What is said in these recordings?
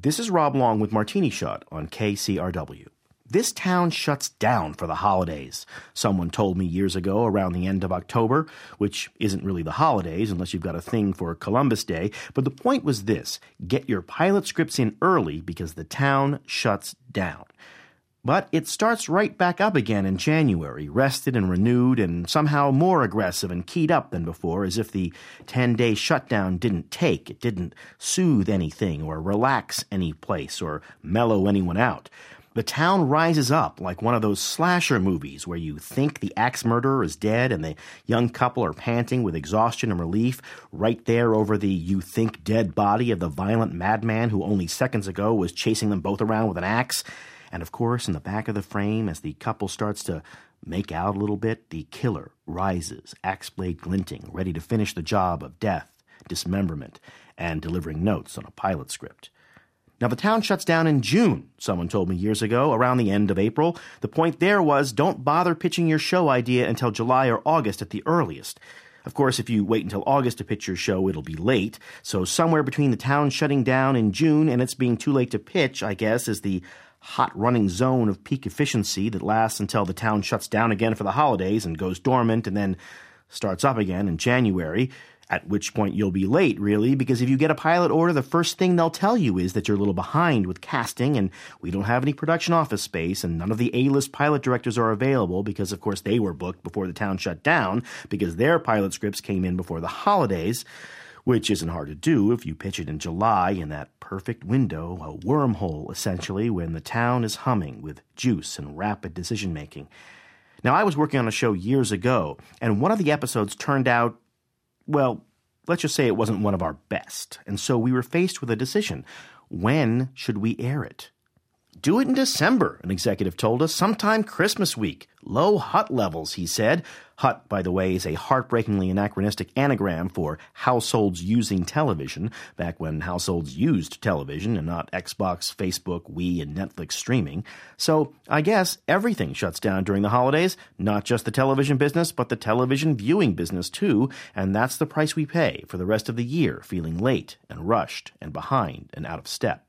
This is Rob Long with Martini Shot on KCRW. This town shuts down for the holidays. Someone told me years ago around the end of October, which isn't really the holidays unless you've got a thing for Columbus Day. But the point was this: get your pilot scripts in early because the town shuts down. But it starts right back up again in January, rested and renewed and somehow more aggressive and keyed up than before, as if the 10-day shutdown didn't take. It didn't soothe anything or relax any place or mellow anyone out. The town rises up like one of those slasher movies where you think the axe murderer is dead and the young couple are panting with exhaustion and relief right there over the you think dead body of the violent madman who only seconds ago was chasing them both around with an axe. And of course, in the back of the frame, as the couple starts to make out a little bit, the killer rises, axe blade glinting, ready to finish the job of death, dismemberment, and delivering notes on a pilot script. Now, the town shuts down in June, someone told me years ago, around the end of April. The point there was, don't bother pitching your show idea until July or August at the earliest. Of course, if you wait until August to pitch your show, it'll be late. So somewhere between the town shutting down in June and it's being too late to pitch, I guess, is the hot running zone of peak efficiency that lasts until the town shuts down again for the holidays and goes dormant and then starts up again in January, at which point you'll be late, really, because if you get a pilot order, the first thing they'll tell you is that you're a little behind with casting and we don't have any production office space and none of the A-list pilot directors are available because, of course, they were booked before the town shut down because their pilot scripts came in before the holidays, which isn't hard to do if you pitch it in July in that perfect window, a wormhole, essentially, when the town is humming with juice and rapid decision-making. Now, I was working on a show years ago, and one of the episodes turned out, well, let's just say it wasn't one of our best. And so we were faced with a decision. When should we air it? Do it in December, an executive told us, sometime Christmas week. Low HUT levels, he said. HUT, by the way, is a heartbreakingly anachronistic anagram for households using television, back when households used television and not Xbox, Facebook, Wii, and Netflix streaming. So I guess everything shuts down during the holidays, not just the television business, but the television viewing business too, and that's the price we pay for the rest of the year, feeling late and rushed and behind and out of step.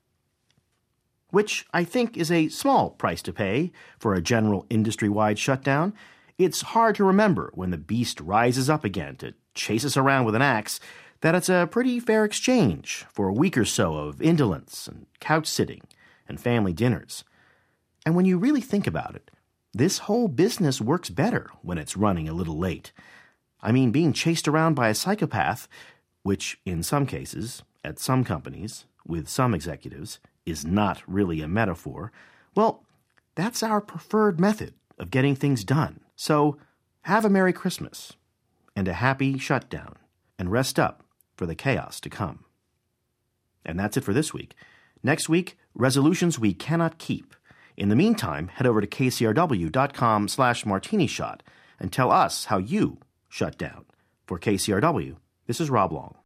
Which I think is a small price to pay for a general industry-wide shutdown. It's hard to remember when the beast rises up again to chase us around with an axe that it's a pretty fair exchange for a week or so of indolence and couch-sitting and family dinners. And when you really think about it, this whole business works better when it's running a little late. I mean, being chased around by a psychopath, which in some cases, at some companies, with some executives, is not really a metaphor, well, that's our preferred method of getting things done. So have a Merry Christmas and a happy shutdown and rest up for the chaos to come. And that's it for this week. Next week, resolutions we cannot keep. In the meantime, head over to kcrw.com/martinishot and tell us how you shut down. For KCRW, this is Rob Long.